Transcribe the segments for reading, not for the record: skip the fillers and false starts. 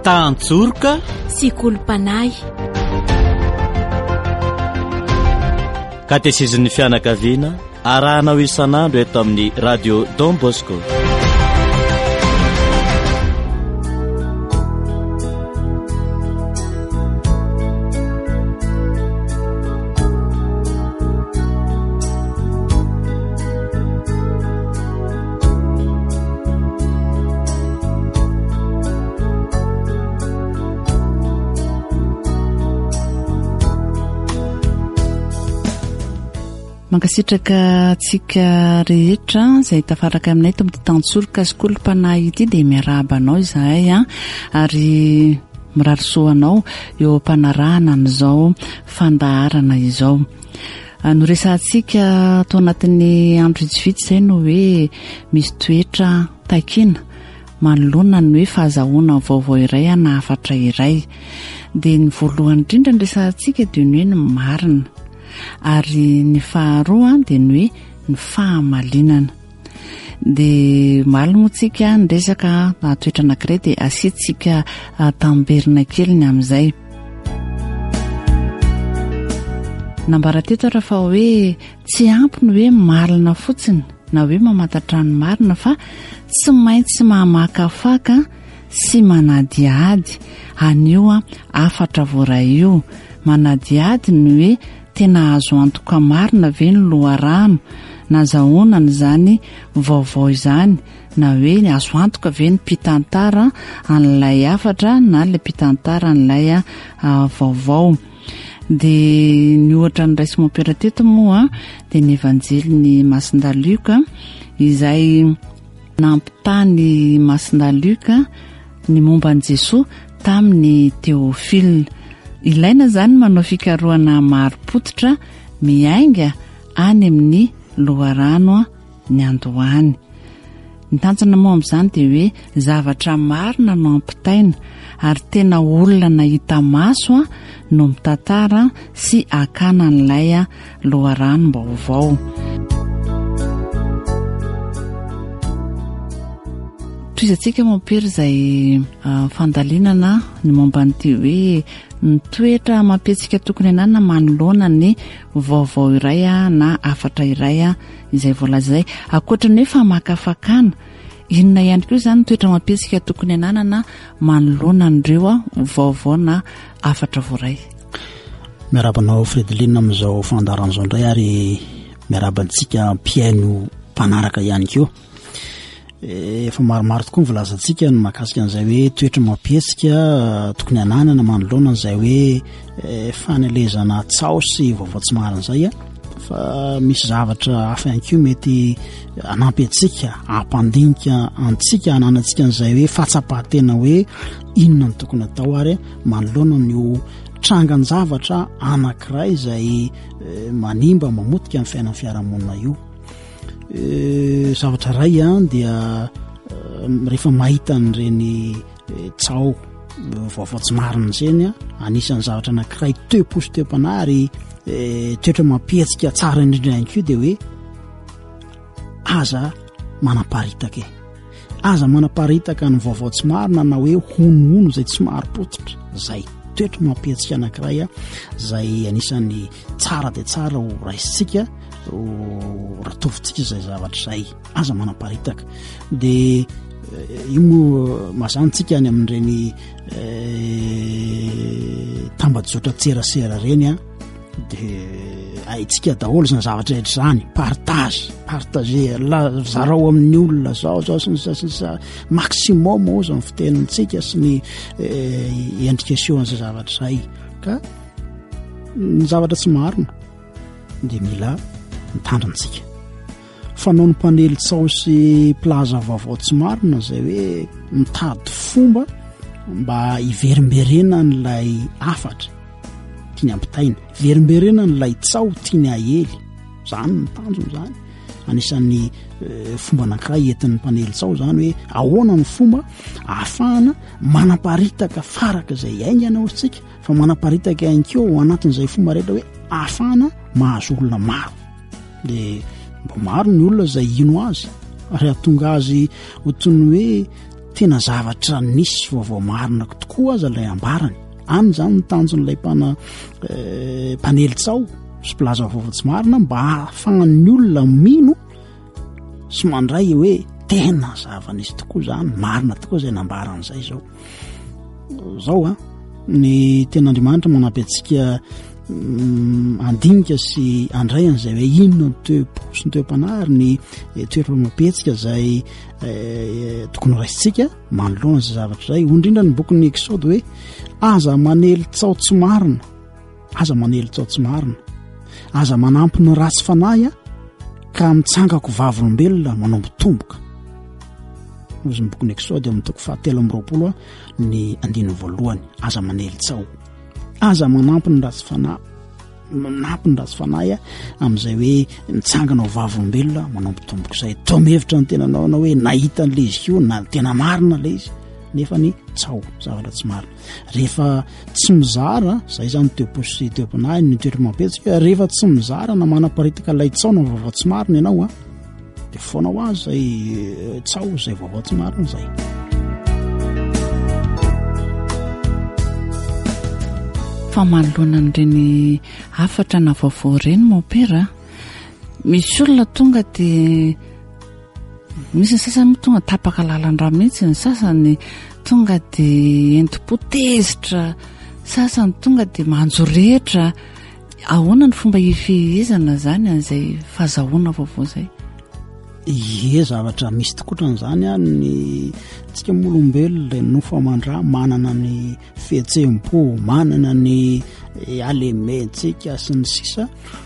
Tantsorika sy kolompanay. Katesezin'ny fianakaviana arahanao isan'andro eto amin'ny radio Don Bosco. Mankasitraka tsika rehetra izay tafaraka aminay eto amin'ny Tantsorika sy kolompanay ity dia miarabanao izahay ary mirarisoanao eo ampanarahana an'izao fandaharana izao. Noresantsika tao anatin'ny andro vitsivitsy izay no hoe misy toetra takiana manoloana ny hoe fahazahoana vaovao iray na hafatra iray. Dia ny voalohany indrindra ny resantsika dia ny hoe ny marina. Ary ny faharoa dia ny hoe ny fahamalinana. Dia malimotsika ny resaka toetra anankiray dia asiantsika tamberina keliny amin'izay. Nambara teto raha fa hoe tsy ampy ny hoe malina fotsiny na hoe mamantatra ny marina fa tsy maintsy mamakafaka sy manadiady anio afatra voaray io. Manadiady ny hoe tena azo antoka marina ve ny loharano na zahoana izany vaovao izany na hoe azo antoka ve ny mpitantara an'ilay afatra na ilay mpitantara an'ilay vaovao. Dia ny ohatra ny raisy mampera teto moa dia ny evanjely Masinda Luka izay nampitany Masinda Luka ny momba ny Jesoa tamin'ny Teofila. Ilaina zany manao fikarohana maro-potitra miainga any amin'ny loharano ny andohany. Ny tanjona moa amin'izany dia hoe zavatra marina no ampitaina ary tena olona nahita maso no mitantara sy akana n'ilay loharano vaovao. Toizantsika mampiry izay fandalinana ny momba n'ity hoe ny toetra mampietsika tokony anana manoloana ny vaovao iray na afatra iray izay voalazay. Ankoatra ny hoe famakafakana, inona ihany koa izany toetra mampietsika tokony anana manoloana n'ireo vaovao na afatra voaray. Miarabanao Fredeline amin'izao fandaran'izao indray ary miarabantsika mpiaino mpanaraka ihany koa. Efa maromaro tokoa mivolazantsika ny mahakasika an'izay hoe toetra mampietsika tokony ananana manoloana an'izay hoe fanelezana tsaosy vaovao tsy marina izay fa misy zavatra hafa ihany koa mety anampy antsika hampandinika antsika ananantsika an'izay hoe fahatsapatena hoe inona ny tokony atao ary manoloana ny trangan-javatra anankiray izay manimba mamotika amin'ny fiainan'ny fiarahamonina io. Zavatra ray dia rehefa mahita n'ireny tsao vaovao tsy marina izany anisan'ny zavatra anankiray toe-posy toe-panary toetra mampietsika tsara indrindra ihany koa dia hoe aza manaparitaka aza manaparitaka ny vaovao tsy marina na hoe honohono izay tsy maro-potitra izay toetra mampietsika anankiray izay anisan'ny tsara dia tsara ho raisitsika ratovintsika izay zavatra izay aza manaparitaka. Dia io moa mazantsika any amin'ireny tambajotra tserasera ireny dia haitsika daholo izany zavatra rehetra izany partager zarao amin'ny olona zao sy maximum moa izany fitenantsika sy ny indication izay zavatra izay ka ny zavatra tsy marina dia mila mitandrantsika. Fanao ny mpanely tsaosy plaza vaovao tsy marina izay hoe mitady fomba mba hiverimberena n'ilay afatra tiany ampitaina, verimberena n'ilay tsao tiany ahely, izany ny tanjona izany. Anisan'ny fomba anankiray entin'ny mpanely tsao izany hoe ahoana ny fomba ahafahana manaparitaka faraka izay aingana osintsika fa manaparitaka ihany koa ao anatin'izay fomba rehetra hoe ahafahana mahazo olona maro. Dia mbo maro ny olona izay ino azy ary ahatonga azy ho toy ny hoe tena zavatra nisy vaovao marina tokoa aza ilay ambarany. Any zany ny tanjon'ilay mpanelitsao sy mpilaza vaovao tsy marina mba hahafahan'ny olona mino sy mandray hoe tena zava-nisy tokoa zany, marina tokoa izay nambaran'izay zao ny ten'Andriamanitra manampy antsika andinika sy andrayan'izay hoe inona ny toe-po sy ny toe-panary ny toeram-pamapetsika izay tokony raisitsika manoloana izay zavatra izay. Indrindra ny bokin'ny Eksôdy hoe aza manelitsao tsy marina, aza manelitsao tsy marina, aza manampy ny ratsy fanahy ka mitsangako vavolombelona manombo tomboka. Ozy ny bokin'ny Eksôdy amin'ny toko 7:20 ny 9 aza manelitsao, aza manampy ny ratsy fanahy, manampy ny ratsy fanahy amin'izay hoe mitsangana ho vavolombelona manombo tomboka izay. Tomhevitra ny tenanao na hoe nahita n'ilay izy io na tena marina ilay izy nefa ny tsao zavatra tsy marina. Rehefa tsy mizara zay zany toe-po sy toe-panahy ny toeram-pamapetsika, rehefa tsy mizara na manaparitaka ilay tsao na vaovao tsy marina ianao dia foana ho azy zay tsao zay vaovao tsy marina zay. Fa manoloana n'ireny hafatra na vaovao ireny mopera, misy olona tonga dia misy ny sasany tonga tapaka lalan-drà mihitsy, ny sasany tonga dia enti-potezitra, sasany tonga dia manjorehetra. Ahoana ny fomba hifehezana zany an'izay fahazahoana vaovao zay? Ie, zavatra misy tokoatran'izany ny tsika molombelona ilay nofamandrà manana ny fihetseham-po, manana ny alementsika sy ny sisa,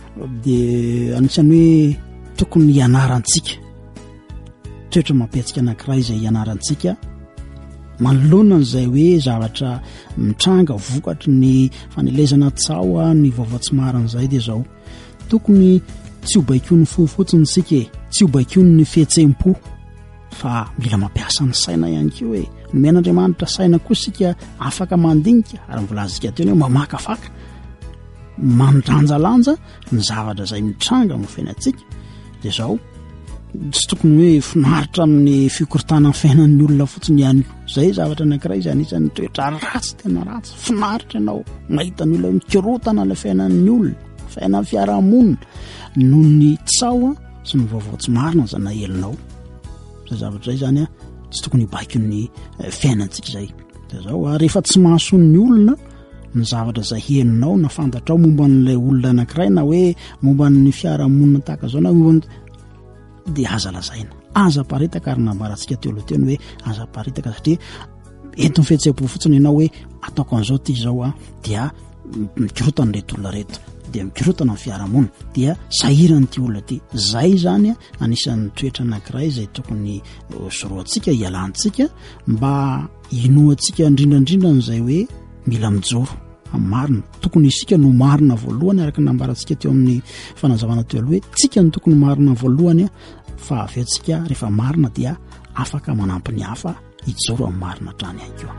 dia anisany hoe tokony hianarantsika toetra mapetsika anankiray izay hianarantsika manoloana n'izay hoe zavatra mitranga vokatry ny fanelezana tsao ny vaovao tsy marina izay. Dia zao tokony tsy ho baiko ny fo fotsiny sika, tsy ho baiko ny fihetseham-po, fa mila mampiasa ny saina ihany koa hoe nomen'Andriamanitra saina koa sika afaka mandinika, ary mivolazika teny hoe mamakafaka mandranjalanja ny zavatra izay mitranga amin'ny fiainantsika. Dia zao tsy tokony hoe finaritra amin'ny fikorontanan'ny fiainan'ny olona fotsiny ihany koa. Zay zavatra anankiray izay anisan'ny toetra ratsy, tena ratsy. Finaritra ianao mahita ny olona mikorotana ilay fiainan'ny olona, fiainan'ny fiarahamonina noho ny tsao sy ny vaovao tsy marina izay nahelinao. Zay zavatra izay zany tsy tokony hibaiko ny fiainantsika izay. Dia zao rehefa tsy mahasoa ny olona ny zavatra izay heninao na fantatrao momba n'ilay olona anankiray na hoe momba ny fiarahamonina tahaka izao na momba dia aza lazaina, aza paritaka, ary nambarantsika teo aloha teny hoe aza paritaka satria entiny fihetseham-po fotsiny ianao hoe ataoko an'izao ty izao dia mikorotana reto olona reto, dia mikorotana amin'ny fiarahamonina, dia sahirana ty olona ty. Zay zany anisan'ny toetra anankiray izay tokony soroantsika, hialantsika mba hinoantsika indrindrandrindra n'izay hoe mila mijoro amin'ny marina. Tokony isika no marina voalohany, araka nambarantsika teo amin'ny fanazavana teo aloha hoe tsika no tokony marina voalohany, fa avy eo tsika rehefa marina dia afaka manampy ny hafa hijoro amin'ny marina trany ihany koa.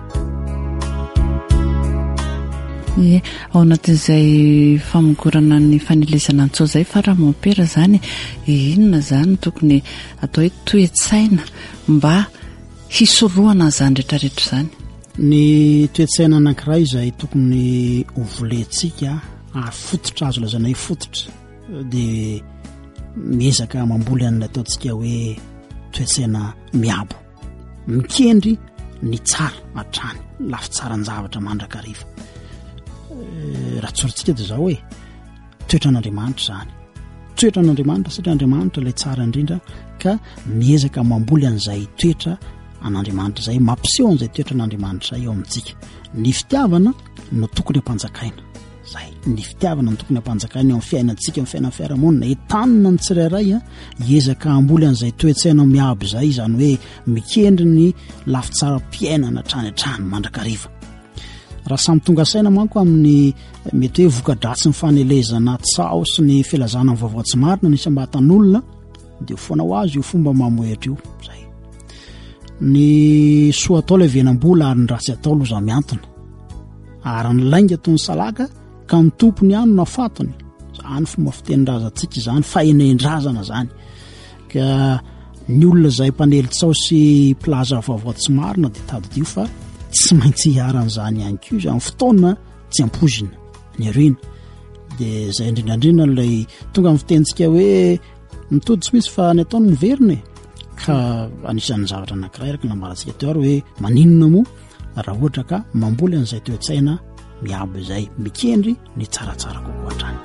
Ao anatin'izay famogorana ny fanelezana antsao zay fa raha mopera zany, inona zany tokony atao hoe toe-tsaina mba hisoroana zany rehetrarehetra zany? Ny toe-tsaina anankiray izay tokony hovolentsika ary fototra, azo lazana hoe fototra, dia miezaka mamboly an'ilay ataontsika hoe toe-tsaina miabo, mikendry ny tsara hatrany, lafy tsara ny zavatra mandrakariva. Raha tsorintsika dia zao hoe toetra an'Andriamanitra zany, toetra an'Andriamanitra satria Andriamanitra ilay tsara indrindra, ka miezaka mamboly an'izay toetra an'Andriamanitra izay, mampiseho an'izay toetra an'Andriamanitra izay eo amintsika. Ny fitiavana no tokony hampanjakaina, zay ny fitiavana no tokony hampanjakaina eo amin'ny fiainantsika, amin'ny fiainan'ny fiarahamonina, entanina ny tsirairay hiezaka hamboly an'izay toe-tsaina miabo izay, izany hoe mikendry ny lafy tsara mpiainana hatrany hatrany mandrakariva. Raha samy tonga saina manko amin'ny mety hoe voka-dratsy ny fanelezana tsao sy ny filazana ny vaovao tsy marina ny isam-batan'olona, dia foana ho azy io fomba mamoetra io. Zay ny soa atao ilay venam-bola ary ny ratsy atao loza miantona, ary ny lainga toy ny salaka ka ny tompony ihany no afatony. Zany fomba fitenin-drazantsika izany, fahenendrazana zany. Ka ny olona zay mpanelitsao sy plaza vaovao tsy marina dia tadodio fa tsy maintsy hiaran'izany ihany ko zany fotoana tsy ampozina ny rena dia zay indrindrandrina ilay tonga amin'ny fitentsika hoe mitody tsy misy fa ny ataony miverina ka anisan'ny zavatra anankiray araka nambarantsika teo ary hoe maninona moa raha ohatra ka mamboly an'izay toe-tsaina miabo izay mikendry ny tsaratsara kokoa hatrany.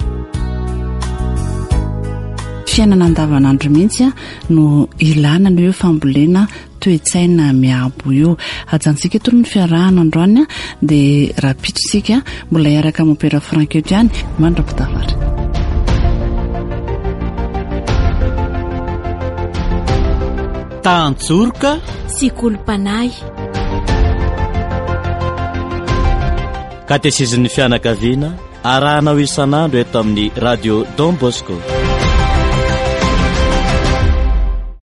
Fiainana andavanandro mihitsy no ilana ny hoe fambolena toe-tsaina miabo io. Ajantsika eto ny fiarahana androany dia raha pitosika mbola iaraka mopera franketo ihany mandrapitafatra. Tantsorika sy kolompanay katesizin'ny fianakaviana arahanao isan'andro eto amin'ny radio Don Bosco.